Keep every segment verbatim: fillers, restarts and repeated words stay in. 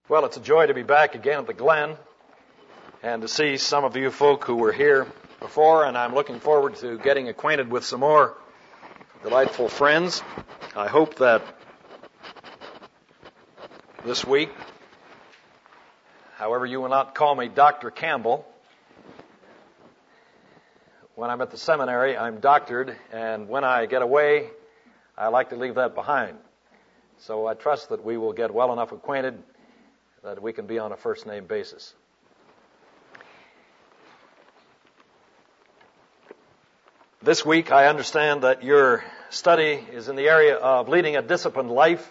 Well, it's a joy to be back again at the Glen and to see some of you folk who were here before, and I'm looking forward to getting acquainted with some more delightful friends. I hope that this week, however, you will not call me Doctor Campbell. When I'm at the seminary, I'm doctored, and when I get away, I like to leave that behind. So I trust that we will get well enough acquainted that we can be on a first-name basis. This week, I understand that your study is in the area of leading a disciplined life.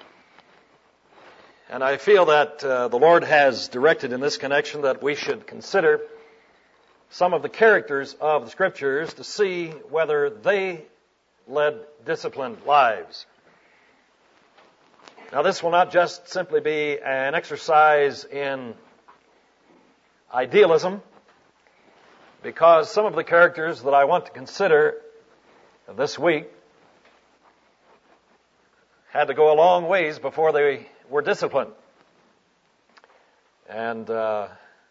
And I feel that uh, the Lord has directed in this connection that we should consider some of the characters of the Scriptures to see whether they led disciplined lives. Now, this will not just simply be an exercise in idealism, because some of the characters that I want to consider this week had to go a long ways before they were disciplined. And uh,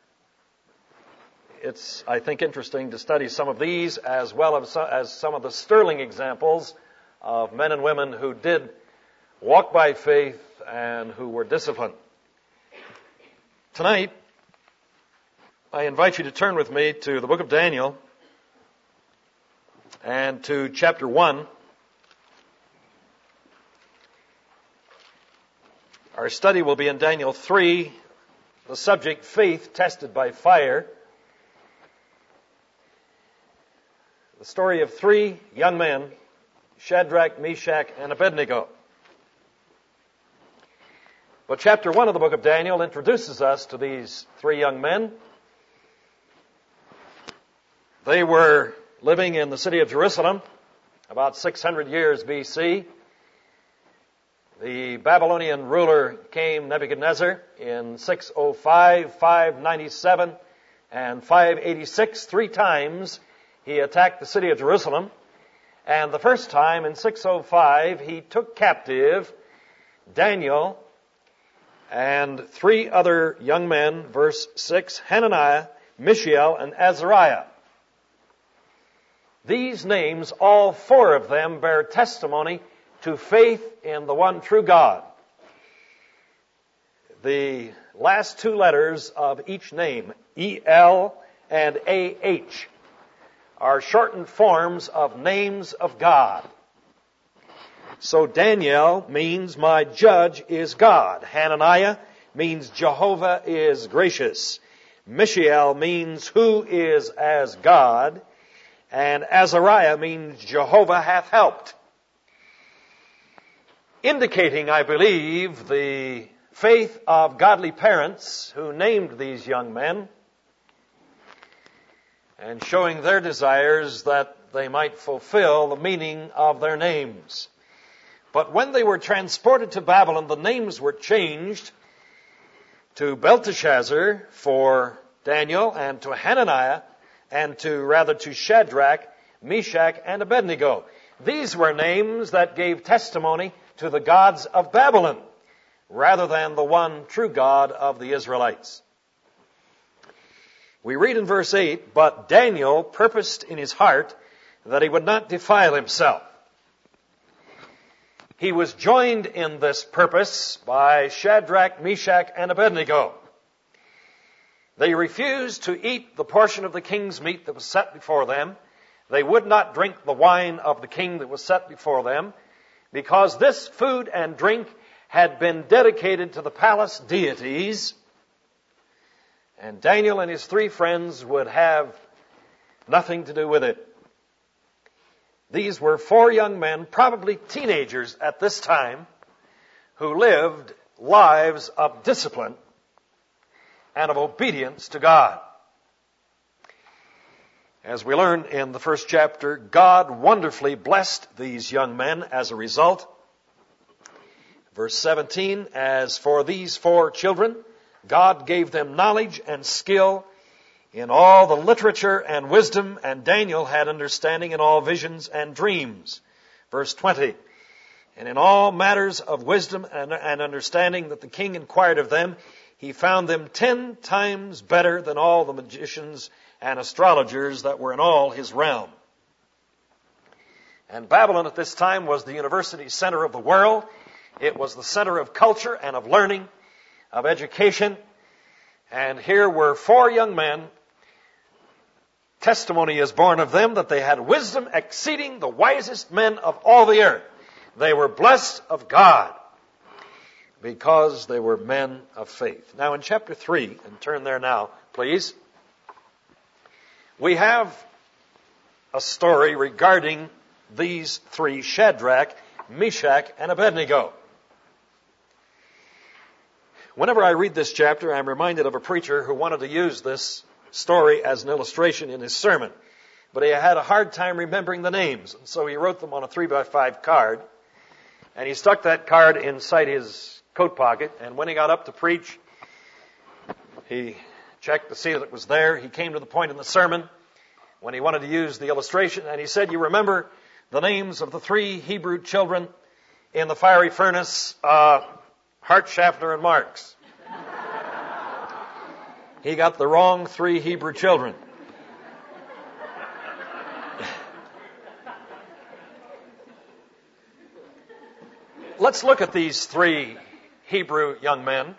it's, I think, interesting to study some of these as well as, as some of the sterling examples of men and women who did walk by faith and who were disciplined. Tonight, I invite you to turn with me to the book of Daniel and to chapter one. Our study will be in Daniel three, the subject, faith tested by fire. The story of three young men, Shadrach, Meshach, and Abednego. But chapter one of the book of Daniel introduces us to these three young men. They were living in the city of Jerusalem about six hundred years B C. The Babylonian ruler came, Nebuchadnezzar, in six oh five, five ninety-seven, and five eighty-six. Three times he attacked the city of Jerusalem. And the first time, in six oh five, he took captive Daniel and three other young men, verse six, Hananiah, Mishael, and Azariah. These names, all four of them, bear testimony to faith in the one true God. The last two letters of each name, E L and A H, are shortened forms of names of God. So Daniel means my judge is God. Hananiah means Jehovah is gracious. Mishael means who is as God. And Azariah means Jehovah hath helped. Indicating, I believe, the faith of godly parents who named these young men and showing their desires that they might fulfill the meaning of their names. But when they were transported to Babylon, the names were changed to Belteshazzar for Daniel and to Hananiah and to, rather, to Shadrach, Meshach, and Abednego. These were names that gave testimony to the gods of Babylon rather than the one true God of the Israelites. We read in verse eight, but Daniel purposed in his heart that he would not defile himself. He was joined in this purpose by Shadrach, Meshach, and Abednego. They refused to eat the portion of the king's meat that was set before them. They would not drink the wine of the king that was set before them, because this food and drink had been dedicated to the palace deities, and Daniel and his three friends would have nothing to do with it. These were four young men, probably teenagers at this time, who lived lives of discipline and of obedience to God. As we learn in the first chapter, God wonderfully blessed these young men as a result. Verse seventeen, as for these four children, God gave them knowledge and skill in all the literature and wisdom, and Daniel had understanding in all visions and dreams. Verse twenty, And in all matters of wisdom and, and understanding that the king inquired of them, he found them ten times better than all the magicians and astrologers that were in all his realm. And Babylon at this time was the university center of the world. It was the center of culture and of learning, of education. And here were four young men. Testimony is born of them that they had wisdom exceeding the wisest men of all the earth. They were blessed of God because they were men of faith. Now in chapter three, and turn there now, please, we have a story regarding these three, Shadrach, Meshach, and Abednego. Whenever I read this chapter, I'm reminded of a preacher who wanted to use this story as an illustration in his sermon. But he had a hard time remembering the names, and so he wrote them on a three by five card. And he stuck that card inside his coat pocket, and when he got up to preach, he checked to see that it was there. He came to the point in the sermon when he wanted to use the illustration, and he said, you remember the names of the three Hebrew children in the fiery furnace, uh, Hart, Schaffner, and Marx. He got the wrong three Hebrew children. Let's look at these three Hebrew young men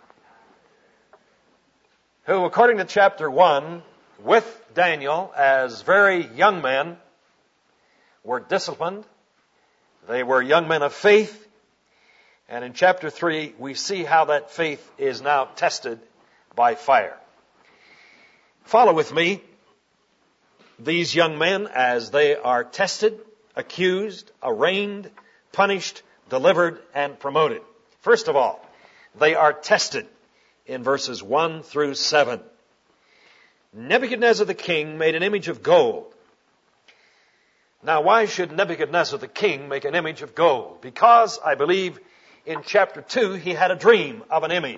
who, according to chapter one, with Daniel as very young men, were disciplined. They were young men of faith. And in chapter three, we see how that faith is now tested by fire. Follow with me these young men as they are tested, accused, arraigned, punished, delivered, and promoted. First of all, they are tested in verses one through seven. Nebuchadnezzar the king made an image of gold. Now, why should Nebuchadnezzar the king make an image of gold? Because, I believe, in chapter two, he had a dream of an image.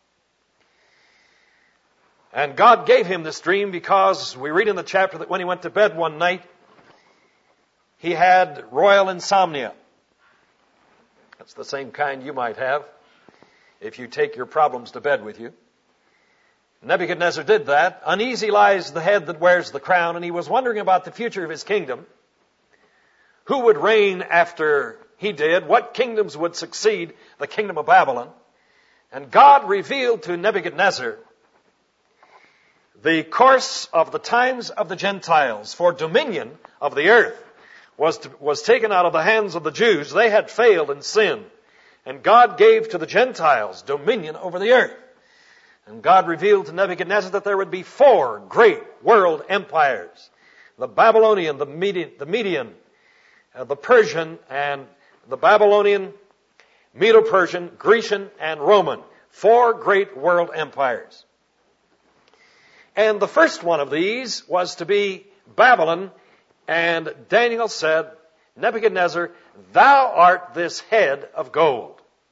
And God gave him this dream because we read in the chapter that when he went to bed one night, he had royal insomnia. That's the same kind you might have if you take your problems to bed with you. Nebuchadnezzar did that. Uneasy lies the head that wears the crown, and he was wondering about the future of his kingdom. Who would reign after he did? What kingdoms would succeed the kingdom of Babylon? And God revealed to Nebuchadnezzar the course of the times of the Gentiles, for dominion of the earth was to, was taken out of the hands of the Jews. They had failed in sin. And God gave to the Gentiles dominion over the earth. And God revealed to Nebuchadnezzar that there would be four great world empires. The Babylonian, the Median, the, Median, uh, the Persian, and the Babylonian, Medo-Persian, Grecian, and Roman. Four great world empires. And the first one of these was to be Babylon. And Daniel said, Nebuchadnezzar, thou art this head of gold.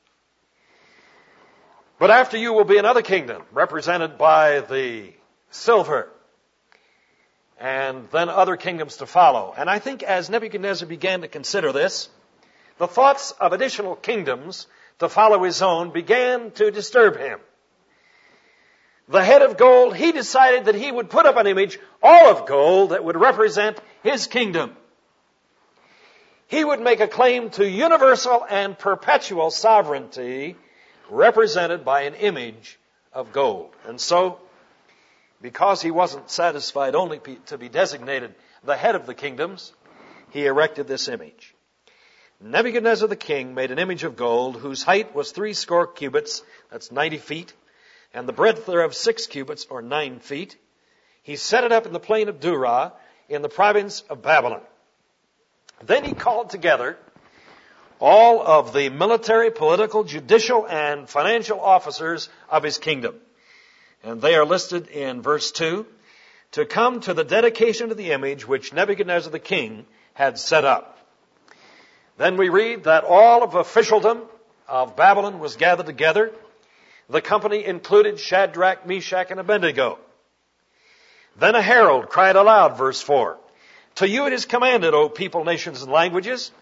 But after you will be another kingdom, represented by the silver, and then other kingdoms to follow. And I think as Nebuchadnezzar began to consider this, the thoughts of additional kingdoms to follow his own began to disturb him. The head of gold, he decided that he would put up an image, all of gold, that would represent his kingdom. He would make a claim to universal and perpetual sovereignty represented by an image of gold. And so, because he wasn't satisfied only to be designated the head of the kingdoms, he erected this image. Nebuchadnezzar the king made an image of gold whose height was three score cubits, that's ninety feet, and the breadth thereof six cubits, or nine feet. He set it up in the plain of Dura, in the province of Babylon. Then he called together all of the military, political, judicial, and financial officers of his kingdom. And they are listed in verse two, to come to the dedication of the image which Nebuchadnezzar the king had set up. Then we read that all of officialdom of Babylon was gathered together. The company included Shadrach, Meshach, and Abednego. Then a herald cried aloud, verse four, to you it is commanded, O people, nations, and languages,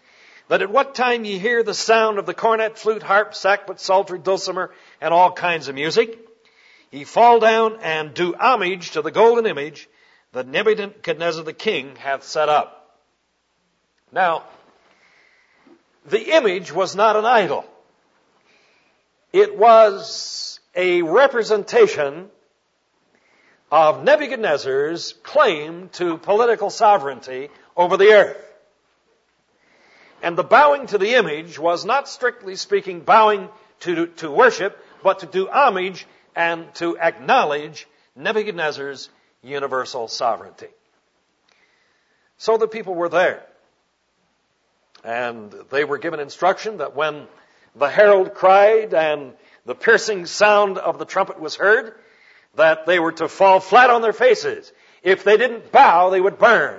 that at what time ye hear the sound of the cornet, flute, harp, sackbut, psaltery, dulcimer, and all kinds of music, ye fall down and do homage to the golden image that Nebuchadnezzar the king hath set up. Now, the image was not an idol. It was a representation of Nebuchadnezzar's claim to political sovereignty over the earth. And the bowing to the image was not strictly speaking bowing to, to worship, but to do homage and to acknowledge Nebuchadnezzar's universal sovereignty. So the people were there. And they were given instruction that when the herald cried and the piercing sound of the trumpet was heard, that they were to fall flat on their faces. If they didn't bow, they would burn.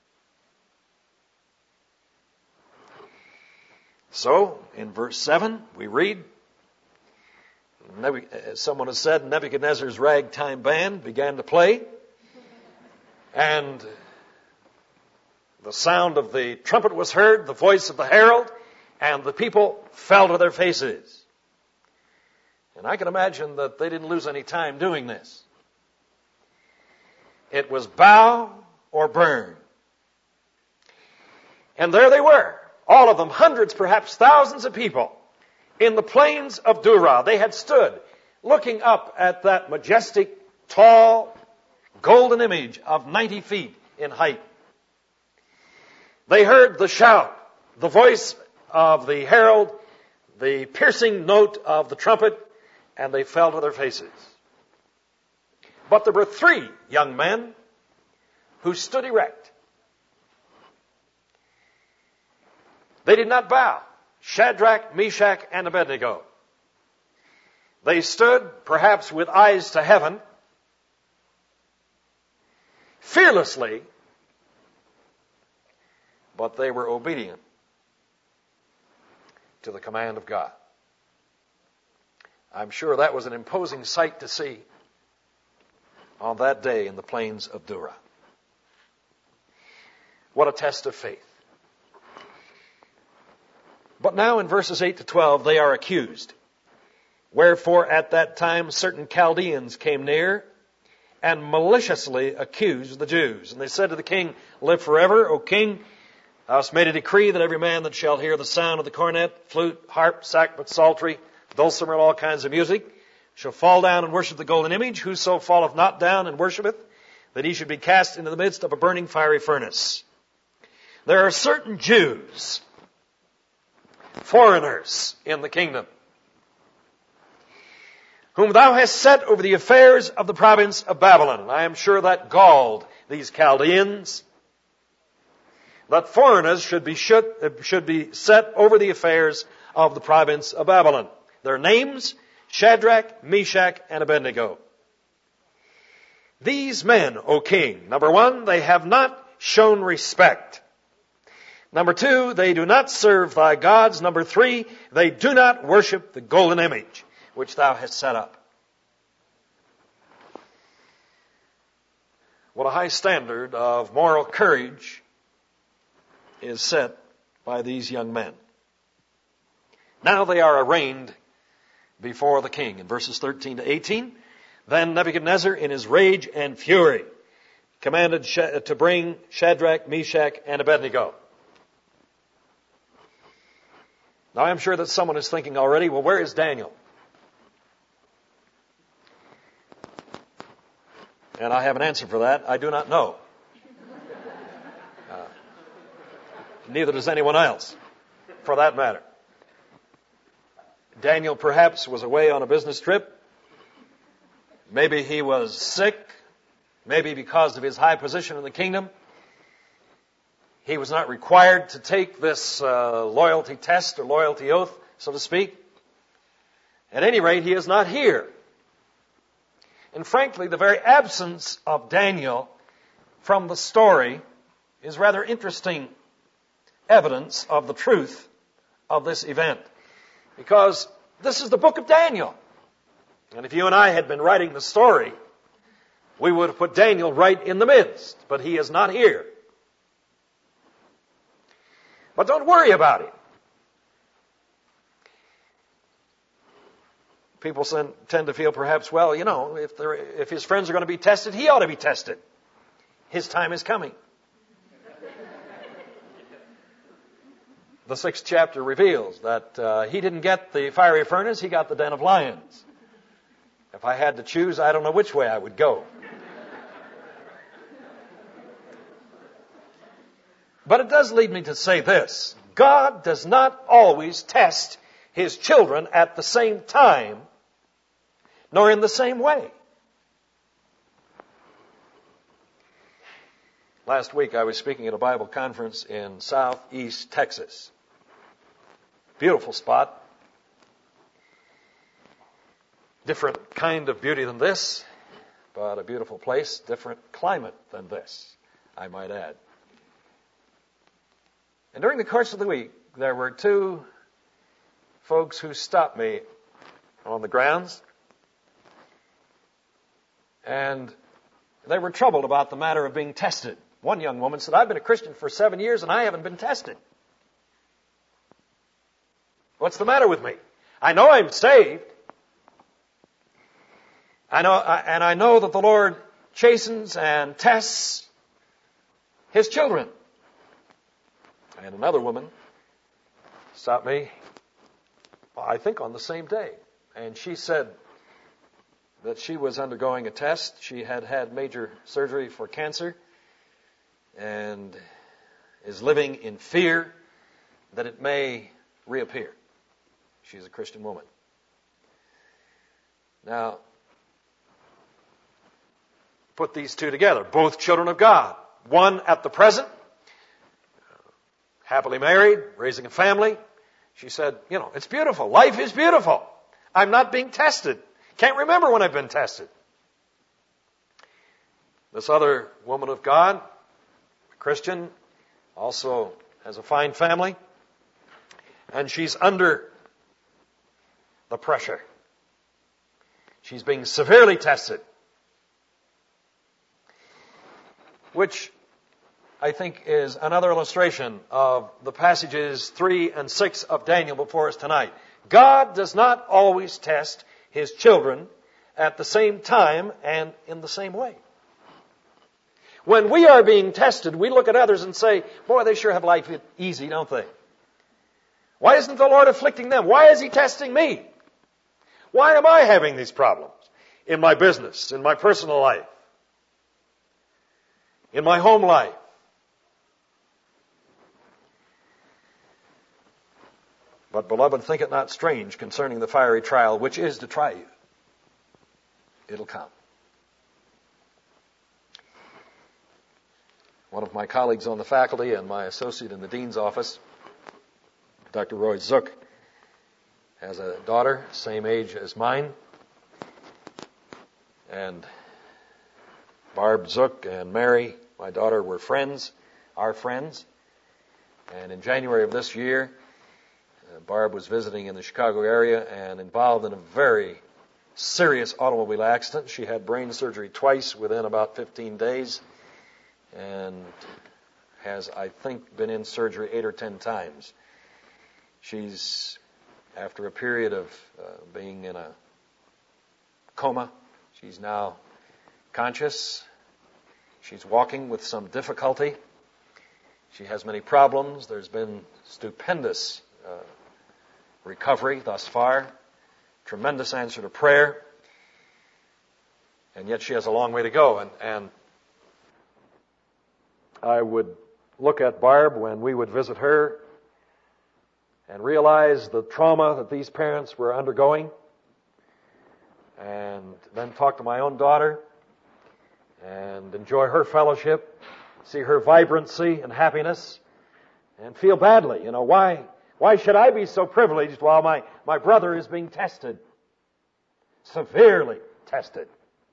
So, in verse seven, we read, someone has said Nebuchadnezzar's ragtime band began to play, and the sound of the trumpet was heard, the voice of the herald, and the people fell to their faces. And I can imagine that they didn't lose any time doing this. It was bow or burn. And there they were, all of them, hundreds, perhaps thousands of people, in the plains of Dura. They had stood looking up at that majestic, tall, golden image of ninety feet in height. They heard the shout, the voice of the herald, the piercing note of the trumpet, and they fell to their faces. But there were three young men who stood erect. They did not bow. Shadrach, Meshach, and Abednego. They stood, perhaps with eyes to heaven, fearlessly, but they were obedient to the command of God. I'm sure that was an imposing sight to see on that day in the plains of Dura. What a test of faith. But now in verses eight to twelve, they are accused. Wherefore at that time certain Chaldeans came near and maliciously accused the Jews. And they said to the king, Live forever, O king. Thou hast made a decree that every man that shall hear the sound of the cornet, flute, harp, sackbut, psaltery, dulcimer, and all kinds of music, shall fall down and worship the golden image. Whoso falleth not down and worshipeth, that he should be cast into the midst of a burning fiery furnace. There are certain Jews, foreigners in the kingdom, whom thou hast set over the affairs of the province of Babylon. And I am sure that galled these Chaldeans, that foreigners should be, should, should be set over the affairs of the province of Babylon. Their names, Shadrach, Meshach, and Abednego. These men, O king, number one, they have not shown respect. Number two, they do not serve thy gods. Number three, they do not worship the golden image which thou hast set up. What a high standard of moral courage is set by these young men. Now they are arraigned before the king. In verses thirteen to eighteen, then Nebuchadnezzar in his rage and fury commanded to bring Shadrach, Meshach, and Abednego. Now I'm sure that someone is thinking already, well, where is Daniel? And I have an answer for that. I do not know. Uh, neither does anyone else, for that matter. Daniel perhaps was away on a business trip. Maybe he was sick. Maybe because of his high position in the kingdom, he was not required to take this uh, loyalty test or loyalty oath, so to speak. At any rate, he is not here. And frankly, the very absence of Daniel from the story is rather interesting evidence of the truth of this event. Because this is the book of Daniel. And if you and I had been writing the story, we would have put Daniel right in the midst. But he is not here. But don't worry about him. People tend to feel perhaps, well, you know, if, there, if his friends are going to be tested, he ought to be tested. His time is coming. The sixth chapter reveals that uh, he didn't get the fiery furnace, he got the den of lions. If I had to choose, I don't know which way I would go. But it does lead me to say this. God does not always test His children at the same time, nor in the same way. Last week I was speaking at a Bible conference in southeast Texas. Beautiful spot. Different kind of beauty than this, but a beautiful place, different climate than this, I might add. And during the course of the week, there were two folks who stopped me on the grounds, and they were troubled about the matter of being tested. One young woman said, I've been a Christian for seven years and I haven't been tested. What's the matter with me? I know I'm saved. I know, and I know that the Lord chastens and tests His children. And another woman stopped me, I think on the same day. And she said that she was undergoing a test. She had had major surgery for cancer and is living in fear that it may reappear. She's a Christian woman. Now, put these two together. Both children of God. One at the present, happily married, raising a family. She said, you know, it's beautiful. Life is beautiful. I'm not being tested. Can't remember when I've been tested. This other woman of God, a Christian, also has a fine family, and she's under the pressure. She's being severely tested, which I think is another illustration of the passages three and six of Daniel before us tonight. God does not always test His children at the same time and in the same way. When we are being tested, we look at others and say, boy, they sure have life easy, don't they? Why isn't the Lord afflicting them? Why is He testing me? Why am I having these problems in my business, in my personal life, in my home life? But, beloved, think it not strange concerning the fiery trial, which is to try you. It'll come. One of my colleagues on the faculty and my associate in the dean's office, Doctor Roy Zook, has a daughter, same age as mine. And Barb Zook and Mary, my daughter, were friends, our friends. And in January of this year, uh, Barb was visiting in the Chicago area and involved in a very serious automobile accident. She had brain surgery twice within about fifteen days and has, I think, been in surgery eight or ten times. She's, after a period of uh, being in a coma, she's now conscious. She's walking with some difficulty. She has many problems. There's been stupendous uh, recovery thus far. Tremendous answer to prayer. And yet she has a long way to go. And, and I would look at Barb when we would visit her and realize the trauma that these parents were undergoing. And then talk to my own daughter and enjoy her fellowship, see her vibrancy and happiness, and feel badly. You know, why why should I be so privileged while my, my brother is being tested? Severely tested.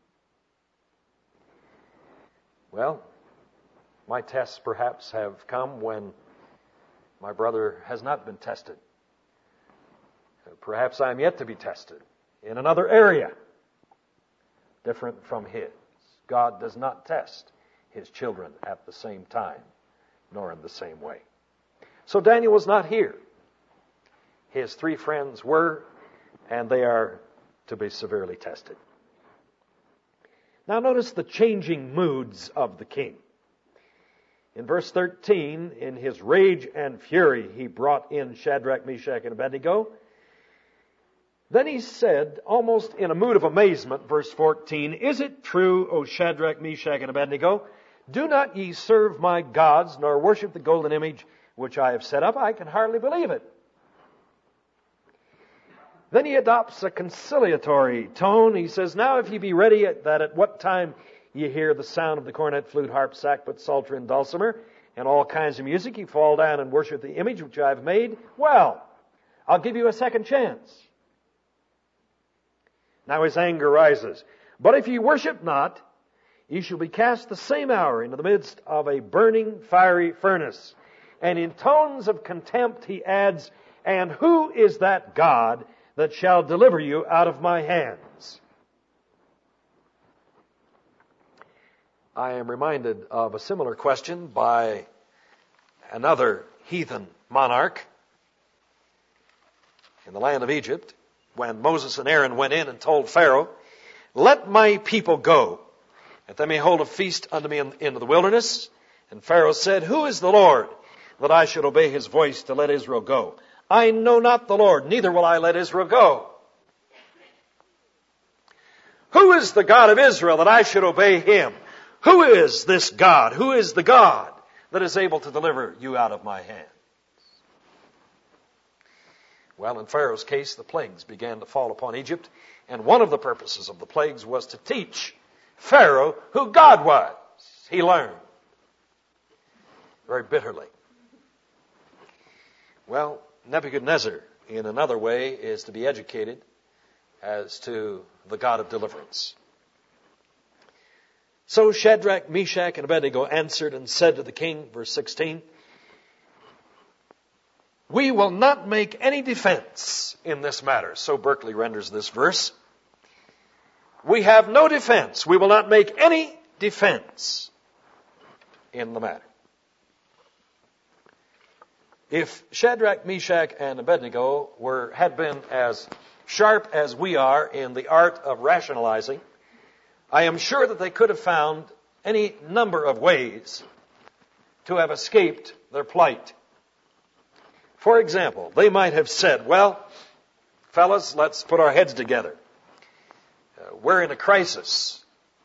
Well, my tests perhaps have come when my brother has not been tested. Perhaps I'm yet to be tested in another area different from his. God does not test His children at the same time, nor in the same way. So Daniel was not here. His three friends were, and they are to be severely tested. Now notice the changing moods of the king. In verse thirteen, in his rage and fury, he brought in Shadrach, Meshach, and Abednego. Then he said, almost in a mood of amazement, verse fourteen, "Is it true, O Shadrach, Meshach, and Abednego? Do not ye serve my gods, nor worship the golden image which I have set up?" I can hardly believe it. Then he adopts a conciliatory tone. He says, "Now if ye be ready, that at what time ye hear the sound of the cornet, flute, harp, sackbut, psaltery, and dulcimer, and all kinds of music, ye fall down and worship the image which I have made, well, I'll give you a second chance." Now his anger rises. "But if ye worship not, ye shall be cast the same hour into the midst of a burning fiery furnace." And in tones of contempt he adds, "And who is that God that shall deliver you out of my hands?" I am reminded of a similar question by another heathen monarch in the land of Egypt, when Moses and Aaron went in and told Pharaoh, "Let my people go, that they may hold a feast unto me in, in the wilderness." And Pharaoh said, "Who is the Lord, that I should obey his voice to let Israel go? I know not the Lord, neither will I let Israel go. Who is the God of Israel, that I should obey him? Who is this God? Who is the God that is able to deliver you out of my hand?" Well, in Pharaoh's case, the plagues began to fall upon Egypt, and one of the purposes of the plagues was to teach Pharaoh who God was. He learned very bitterly. Well, Nebuchadnezzar, in another way, is to be educated as to the God of deliverance. So Shadrach, Meshach, and Abednego answered and said to the king, verse sixteen, "We will not make any defense in this matter." So Berkeley renders this verse. We have no defense. We will not make any defense in the matter. If Shadrach, Meshach, and Abednego were, had been as sharp as we are in the art of rationalizing, I am sure that they could have found any number of ways to have escaped their plight. For example, they might have said, "Well, fellas, let's put our heads together. Uh, we're in a crisis.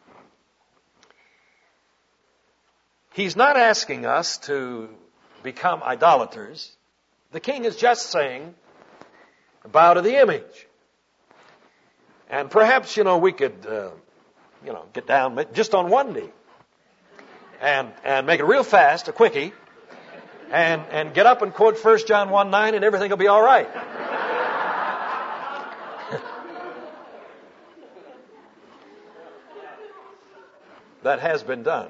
He's not asking us to become idolaters. The king is just saying, bow to the image. And perhaps, you know, we could, uh, you know, get down just on one knee and, and make it real fast, a quickie, and, and get up and quote First John one nine and everything will be all right." That has been done.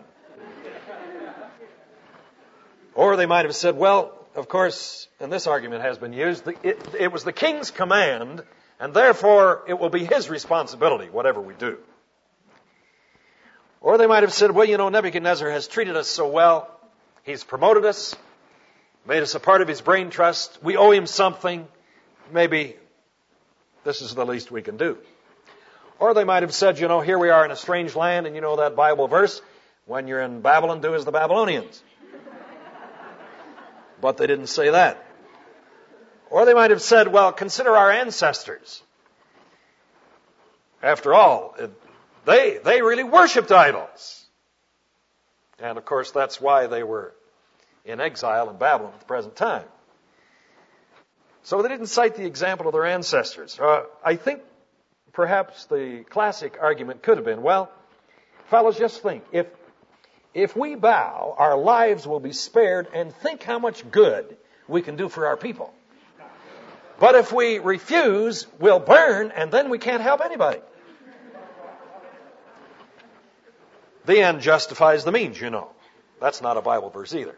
Or they might have said, well, of course, and this argument has been used, it, it was the king's command, and therefore it will be his responsibility, whatever we do. Or they might have said, well, you know, Nebuchadnezzar has treated us so well. He's promoted us, made us a part of his brain trust. We owe him something. Maybe this is the least we can do. Or they might have said, you know, here we are in a strange land, and you know that Bible verse, when you're in Babylon, do as the Babylonians. But they didn't say that. Or they might have said, well, consider our ancestors. After all, it, they, they really worshipped idols. And of course, that's why they were in exile in Babylon at the present time. So they didn't cite the example of their ancestors. Uh, I think perhaps the classic argument could have been, well, fellows, just think, if if we bow, our lives will be spared, and think how much good we can do for our people. But if we refuse, we'll burn, and then we can't help anybody. The end justifies the means, you know. That's not a Bible verse either.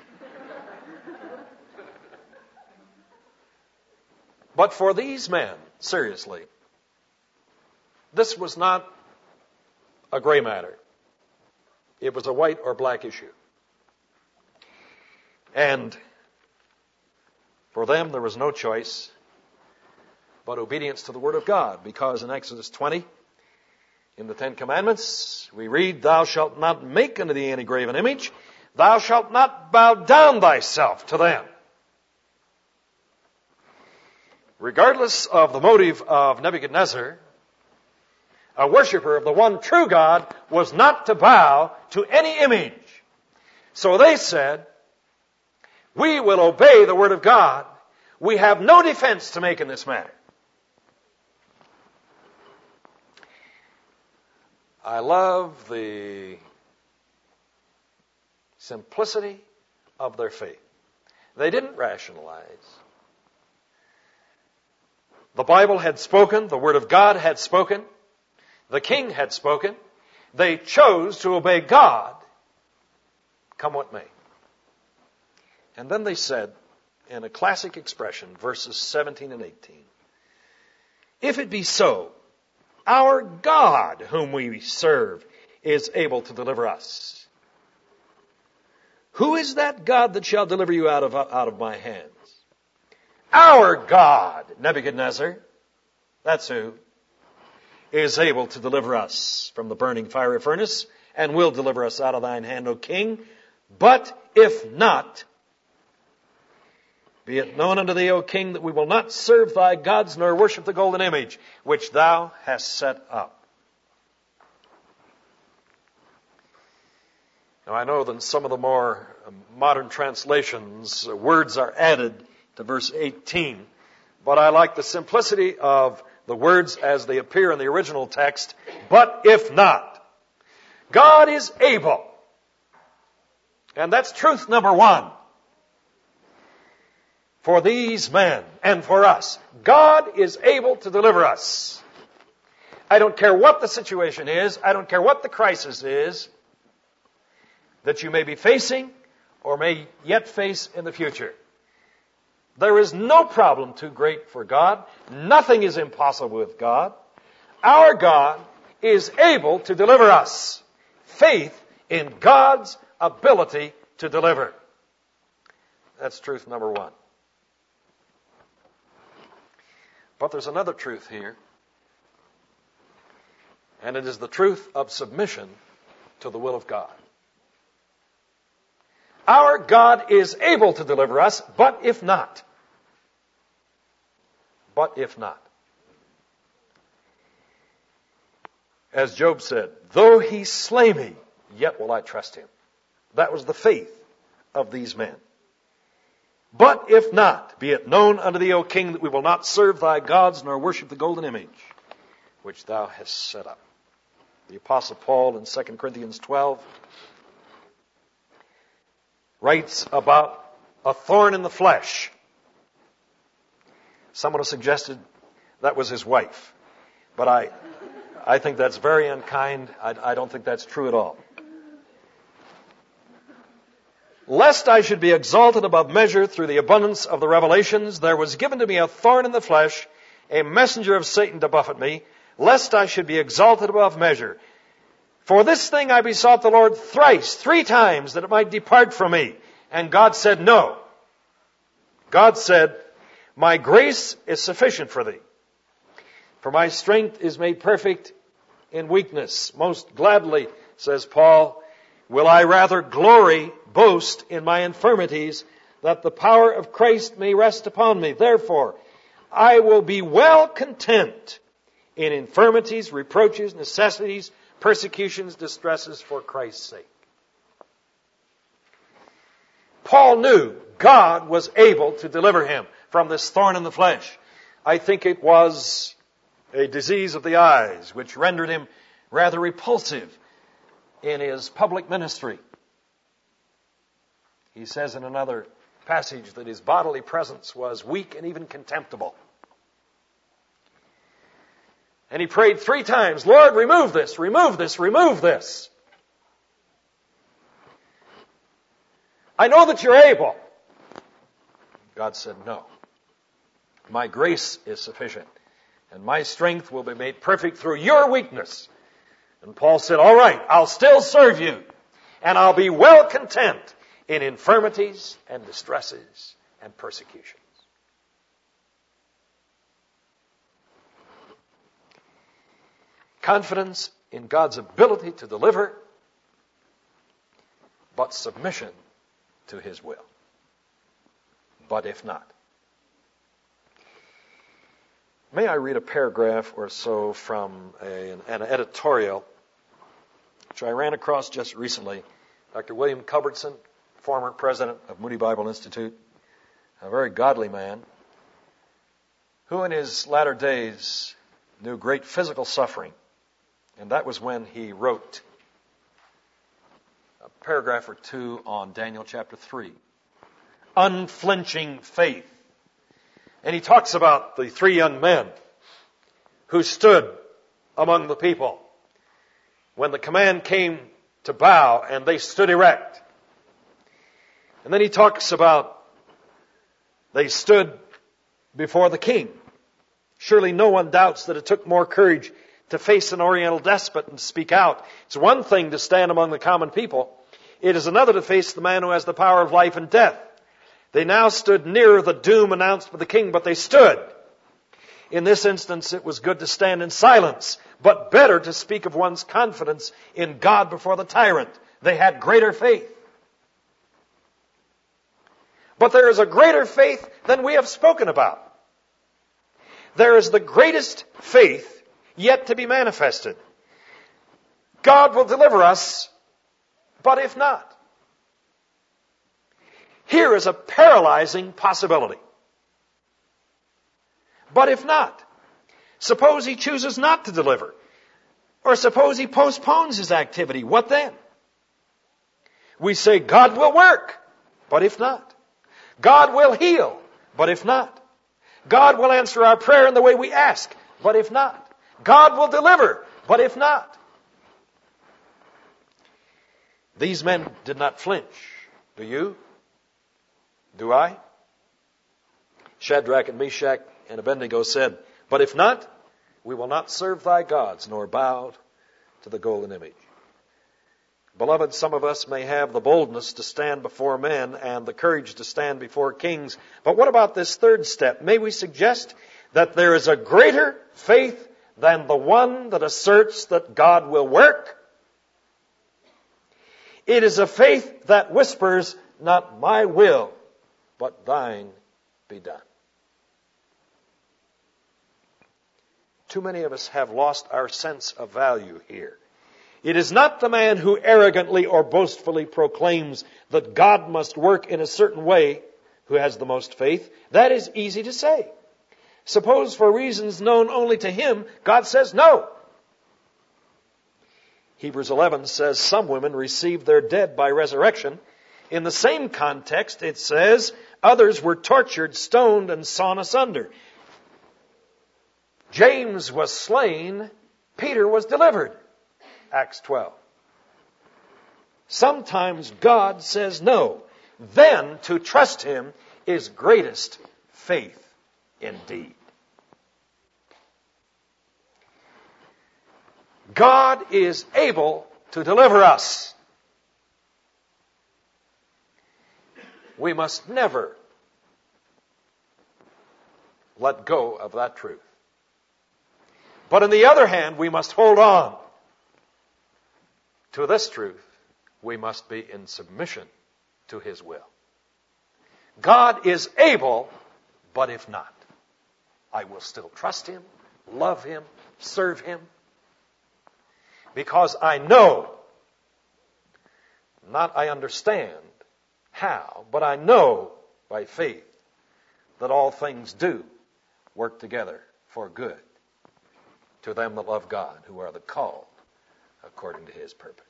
But for these men, seriously, this was not a gray matter. It was a white or black issue. And For them there was no choice but obedience to the Word of God, because in Exodus twenty, in the Ten Commandments, we read, Thou shalt not make unto thee any graven image, thou shalt not bow down thyself to them. Regardless of the motive of Nebuchadnezzar, a worshiper of the one true God was not to bow to any image. So they said, we will obey the Word of God. We have no defense to make in this matter. I love the simplicity of their faith. They didn't rationalize. The Bible had spoken, the Word of God had spoken, the king had spoken. They chose to obey God, come what may. And then they said, in a classic expression, verses seventeen and eighteen, if it be so, our God whom we serve is able to deliver us. Who is that God that shall deliver you out of, out of my hands? Our God, Nebuchadnezzar, that's who, is able to deliver us from the burning fiery furnace, and will deliver us out of thine hand, O king. But if not, be it known unto thee, O king, that we will not serve thy gods, nor worship the golden image which thou hast set up. Now I know that in some of the more modern translations, words are added to verse eighteen, but I like the simplicity of the words as they appear in the original text. But if not, God is able. And that's truth number one. For these men and for us, God is able to deliver us. I don't care what the situation is. I don't care what the crisis is that you may be facing or may yet face in the future. There is no problem too great for God. Nothing is impossible with God. Our God is able to deliver us. Faith in God's ability to deliver. That's truth number one. But there's another truth here. And it is the truth of submission to the will of God. Our God is able to deliver us, but if not. But if not. As Job said, though he slay me, yet will I trust him. That was the faith of these men. But if not, be it known unto thee, O king, that we will not serve thy gods, nor worship the golden image which thou hast set up. The Apostle Paul in Second Corinthians twelve writes about a thorn in the flesh. Someone has suggested that was his wife. But I, I think that's very unkind. I, I don't think that's true at all. Lest I should be exalted above measure through the abundance of the revelations, there was given to me a thorn in the flesh, a messenger of Satan to buffet me, lest I should be exalted above measure. For this thing I besought the Lord thrice, three times, that it might depart from me. And God said, no. God said, my grace is sufficient for thee. For my strength is made perfect in weakness. Most gladly, says Paul, will I rather glory, boast in my infirmities, that the power of Christ may rest upon me. Therefore, I will be well content in infirmities, reproaches, necessities, persecutions, distresses for Christ's sake. Paul knew God was able to deliver him from this thorn in the flesh. I think it was a disease of the eyes which rendered him rather repulsive in his public ministry. He says in another passage that his bodily presence was weak and even contemptible. And he prayed three times, Lord, remove this, remove this, remove this. I know that you're able. God said, no. My grace is sufficient, and my strength will be made perfect through your weakness. And Paul said, all right, I'll still serve you, and I'll be well content in infirmities and distresses and persecutions. confidence in God's ability to deliver, but submission to His will. But if not. May I read a paragraph or so from a, an editorial which I ran across just recently. Doctor William Culbertson, former president of Moody Bible Institute, a very godly man, who in his latter days knew great physical suffering. And that was when he wrote a paragraph or two on Daniel chapter three. Unflinching faith. And he talks about the three young men who stood among the people when the command came to bow, and they stood erect. And then he talks about they stood before the king. Surely no one doubts that it took more courage to face an Oriental despot and speak out. It's one thing to stand among the common people. It is another to face the man who has the power of life and death. They now stood nearer the doom announced by the king, but they stood. In this instance, it was good to stand in silence, but better to speak of one's confidence in God before the tyrant. They had greater faith. But there is a greater faith than we have spoken about. There is the greatest faith yet to be manifested. God will deliver us, but if not. Here is a paralyzing possibility. But if not, suppose He chooses not to deliver, or suppose He postpones His activity, what then? We say God will work, but if not. God will heal, but if not. God will answer our prayer in the way we ask, but if not. God will deliver, but if not. These men did not flinch. Do you? Do I? Shadrach and Meshach and Abednego said, but if not, we will not serve thy gods, nor bow to the golden image. Beloved, some of us may have the boldness to stand before men and the courage to stand before kings. But what about this third step? May we suggest that there is a greater faith than the one that asserts that God will work? It is a faith that whispers, not my will, but thine be done. Too many of us have lost our sense of value here. It is not the man who arrogantly or boastfully proclaims that God must work in a certain way who has the most faith. That is easy to say. Suppose for reasons known only to him, God says no. Hebrews eleven says some women received their dead by resurrection. In the same context, it says others were tortured, stoned, and sawn asunder. James was slain. Peter was delivered. Acts twelve. Sometimes God says no. Then to trust Him is greatest faith indeed. God is able to deliver us. We must never let go of that truth. But on the other hand, we must hold on to this truth. We must be in submission to His will. God is able, but if not, I will still trust Him, love Him, serve Him, because I know, not I understand how, but I know by faith that all things do work together for good to them that love God, who are the called according to His purpose.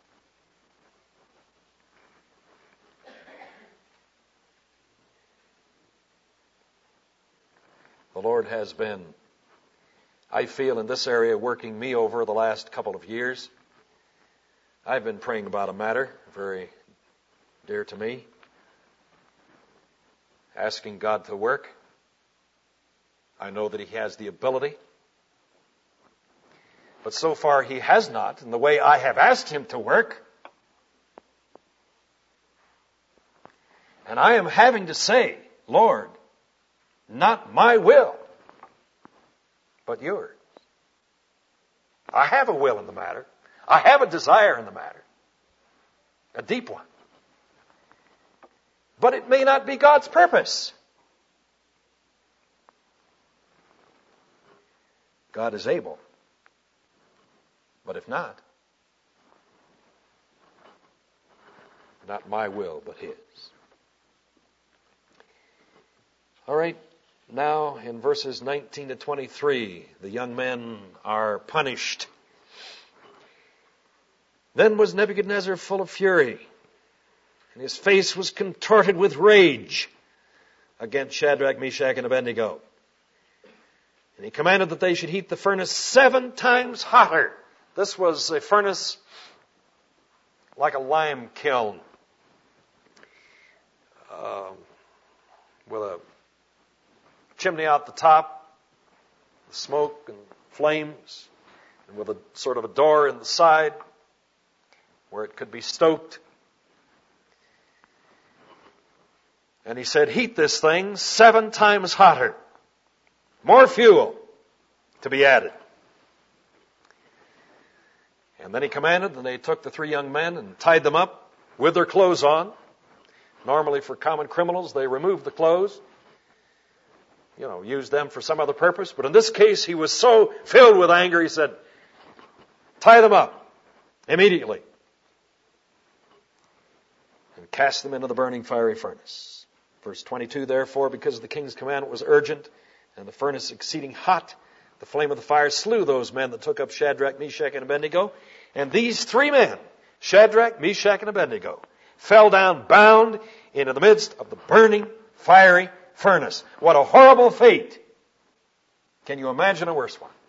The Lord has been, I feel, in this area working me over the last couple of years. I've been praying about a matter very dear to me, asking God to work. I know that He has the ability. But so far He has not, in the way I have asked Him to work. And I am having to say, Lord, not my will, but yours. I have a will in the matter. I have a desire in the matter. A deep one. But it may not be God's purpose. God is able. But if not, not my will, but His. All right, now in verses nineteen to twenty-three, the young men are punished. Then was Nebuchadnezzar full of fury, and his face was contorted with rage against Shadrach, Meshach, and Abednego. And he commanded that they should heat the furnace seven times hotter. This was a furnace like a lime kiln, uh, with a chimney out the top, smoke and flames, and with a sort of a door in the side where it could be stoked. And he said, heat this thing seven times hotter. More fuel to be added. And then he commanded, and they took the three young men and tied them up with their clothes on. Normally for common criminals, they removed the clothes, you know, used them for some other purpose. But in this case, he was so filled with anger, he said, tie them up immediately and cast them into the burning fiery furnace. Verse twenty-two, therefore, because the king's commandment was urgent and the furnace exceeding hot, the flame of the fire slew those men that took up Shadrach, Meshach, and Abednego. And these three men, Shadrach, Meshach, and Abednego, fell down bound into the midst of the burning fiery furnace. What a horrible fate. Can you imagine a worse one?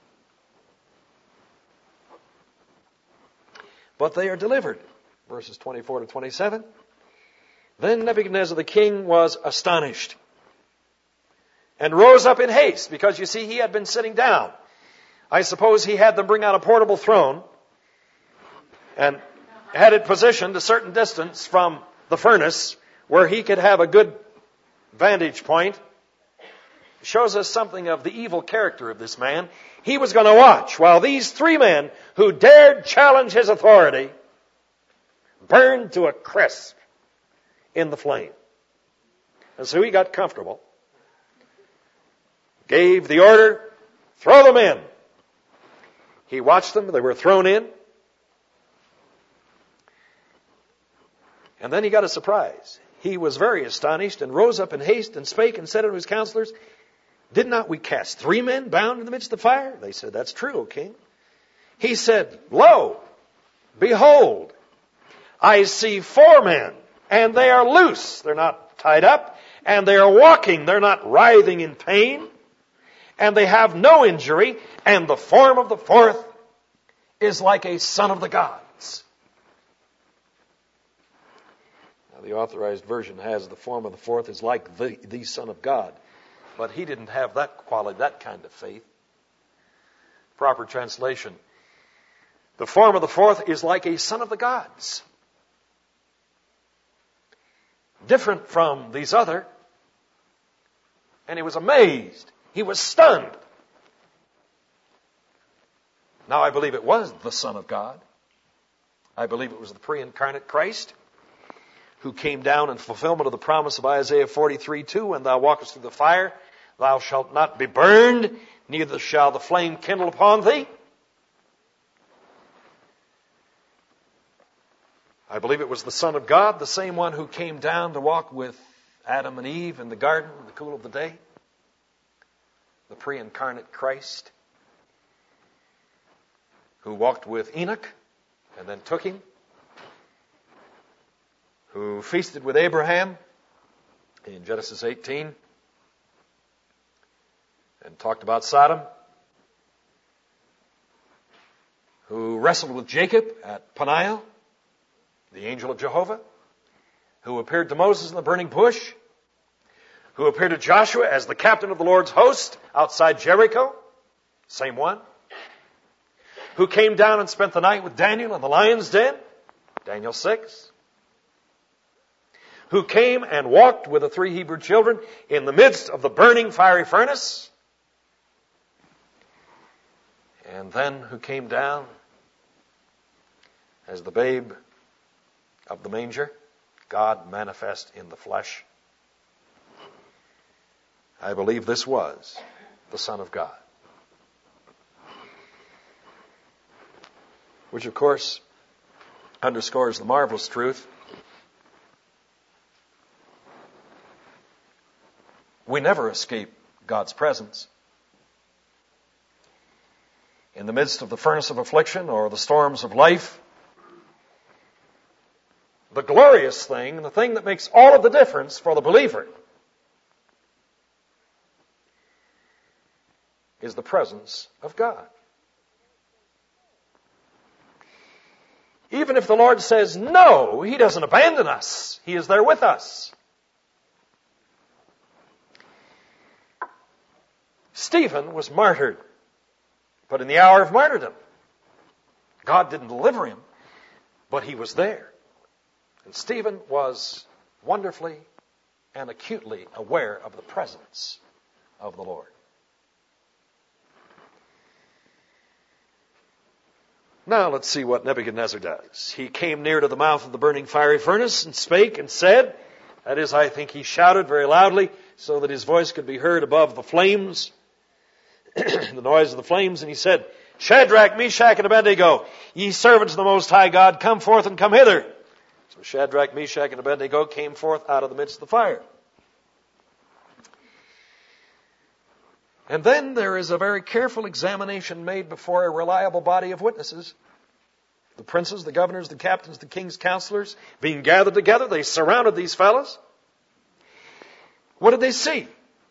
But they are delivered. Verses twenty-four to twenty-seven. Then Nebuchadnezzar the king was astonished and rose up in haste, because you see he had been sitting down. I suppose he had them bring out a portable throne and had it positioned a certain distance from the furnace where he could have a good vantage point. It shows us something of the evil character of this man. He was going to watch while these three men who dared challenge his authority burned to a crisp in the flame. And so he got comfortable, gave the order, throw them in. He watched them, they were thrown in. And then he got a surprise. He was very astonished and rose up in haste and spake and said unto his counselors, did not we cast three men bound in the midst of the fire? They said, that's true, O king. He said, lo, behold, I see four men, and they are loose. They're not tied up, and they are walking. They're not writhing in pain, and they have no injury, and the form of the fourth is like a son of the gods. Now, the Authorized Version has the form of the fourth is like the, the Son of God. But he didn't have that quality, that kind of faith. Proper translation. The form of the fourth is like a son of the gods. Different from these other. And he was amazed. He was stunned. Now I believe it was the Son of God. I believe it was the pre-incarnate Christ who came down in fulfillment of the promise of Isaiah forty-three two, when thou walkest through the fire, thou shalt not be burned, neither shall the flame kindle upon thee. I believe it was the Son of God, the same one who came down to walk with Adam and Eve in the garden in the cool of the day. The pre-incarnate Christ who walked with Enoch and then took him, who feasted with Abraham in Genesis eighteen and talked about Sodom, who wrestled with Jacob at Peniel, the angel of Jehovah, who appeared to Moses in the burning bush, who appeared to Joshua as the captain of the Lord's host outside Jericho, same one, who came down and spent the night with Daniel in the lion's den, Daniel six, who came and walked with the three Hebrew children in the midst of the burning fiery furnace, And then who came down as the babe of the manger, God manifest in the flesh. I believe this was the Son of God. Which, of course, underscores the marvelous truth. We never escape God's presence. In the midst of the furnace of affliction or the storms of life, the glorious thing, the thing that makes all of the difference for the believer, is the presence of God. Even if the Lord says no, He doesn't abandon us. He is there with us. Stephen was martyred, but in the hour of martyrdom, God didn't deliver him, but He was there. And Stephen was wonderfully and acutely aware of the presence of the Lord. Now let's see what Nebuchadnezzar does. He came near to the mouth of the burning fiery furnace and spake and said, that is, I think he shouted very loudly so that his voice could be heard above the flames, the noise of the flames, and he said, Shadrach, Meshach, and Abednego, ye servants of the Most High God, come forth and come hither. So Shadrach, Meshach, and Abednego came forth out of the midst of the fire. And then there is a very careful examination made before a reliable body of witnesses. The princes, the governors, the captains, the king's counselors, being gathered together, they surrounded these fellows. What did they see?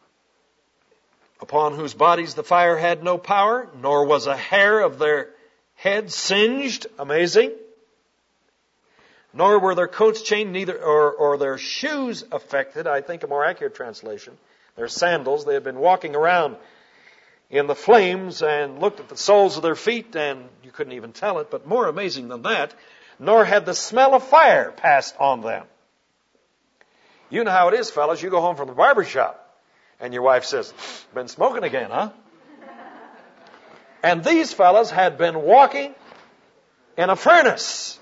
Upon whose bodies the fire had no power, nor was a hair of their head singed. Amazing. Nor were their coats chained, neither or, or their shoes affected. I think a more accurate translation. Their sandals. They had been walking around in the flames and looked at the soles of their feet, and you couldn't even tell it. But more amazing than that, nor had the smell of fire passed on them. You know how it is, fellas. You go home from the barber shop, and your wife says, been smoking again, huh? And these fellas had been walking in a furnace,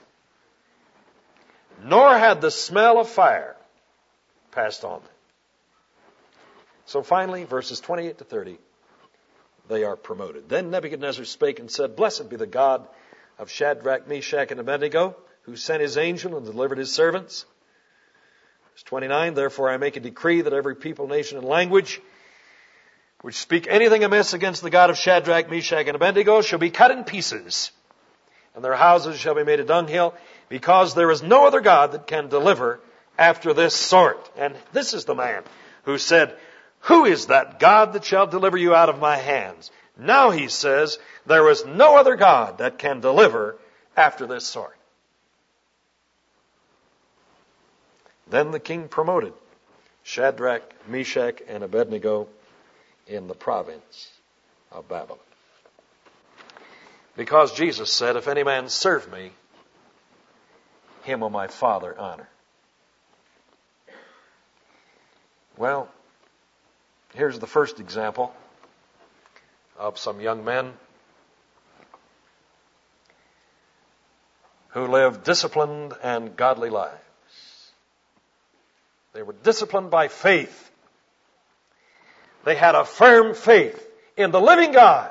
nor had the smell of fire passed on them. So finally, verses twenty-eight to thirty, they are promoted. Then Nebuchadnezzar spake and said, Blessed be the God of Shadrach, Meshach, and Abednego, who sent his angel and delivered his servants. Verse twenty-nine, Therefore I make a decree that every people, nation, and language which speak anything amiss against the God of Shadrach, Meshach, and Abednego shall be cut in pieces, and their houses shall be made a dunghill, because there is no other God that can deliver after this sort. And this is the man who said, Who is that God that shall deliver you out of my hands? Now he says, there is no other God that can deliver after this sort. Then the king promoted Shadrach, Meshach, and Abednego in the province of Babylon. Because Jesus said, If any man serve me, him will my Father honor. Well, here's the first example of some young men who lived disciplined and godly lives. They were disciplined by faith. They had a firm faith in the living God.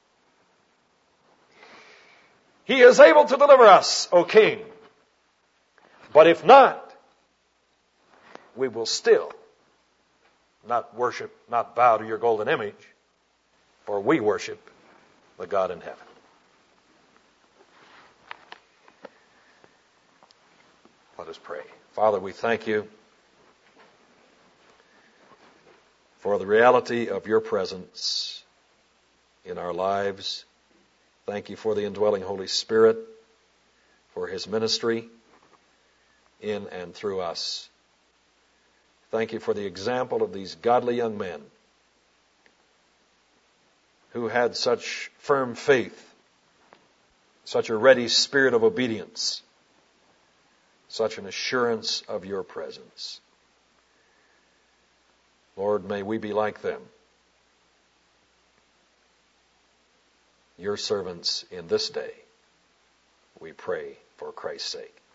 He is able to deliver us, O King. But if not, we will still not worship, not bow to your golden image, for we worship the God in heaven. Let us pray. Father, we thank you for the reality of your presence in our lives. Thank you for the indwelling Holy Spirit, for his ministry in and through us. Thank you for the example of these godly young men who had such firm faith, such a ready spirit of obedience, such an assurance of your presence. Lord, may we be like them. your servants in this day. We pray for Christ's sake.